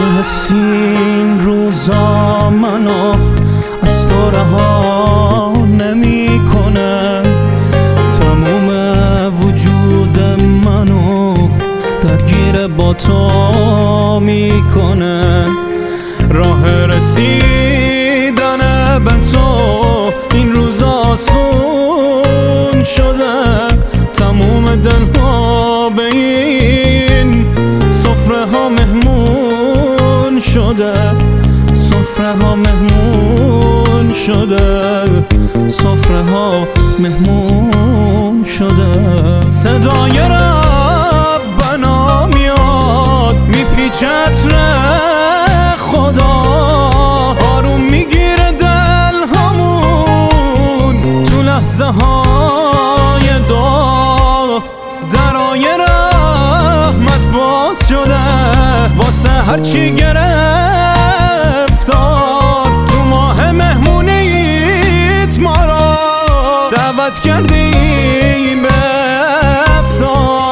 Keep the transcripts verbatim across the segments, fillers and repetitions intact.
مثل این روزا منو از تو رها نمی کنه، تموم وجود منو درگیر با تو میکنه. راه رسیدن به تو این روزا آسون شده، تموم دلها به این سفره ها مهمون شده، سفره ها مهمون شده، سفره ها مهمون شده. صدای ربنا میاد میپیچه عطر خدا، آروم میگیره دل همون تو لحظه های داغ. درای رحمت باز شده واسه هرچی گرفتار، تو ماه مهمونیت ما را دعوت کردیم به افطار.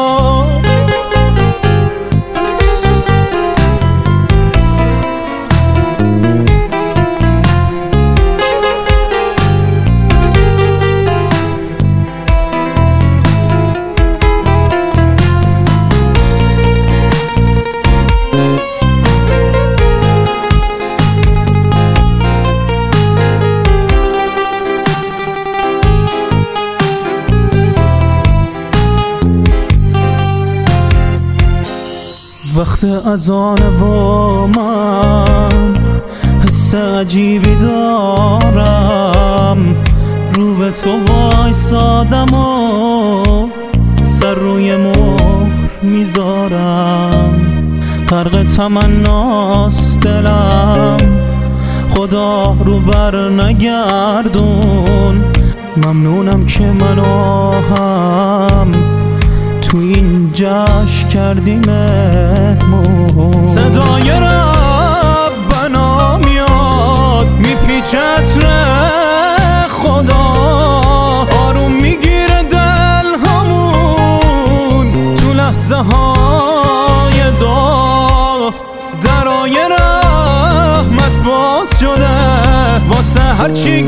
وقت اذان و من حس عجیبی دارم، رو به تو وایسادم و سر روی مهر میذارم. غرق تمناست دلم، خدا رو بر نگردون. ممنونم که منو هم تو این جشن کردی مهمون. صدای ربنا میاد میپیچه عطر خدا، آروم میگیره دل همون تو لحظه های داغ. درای رحمت باز شده واسه هرچی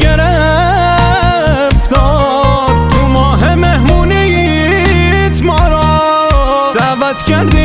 گرفتار، تو ماه مهمونیت ما را دعوت کردی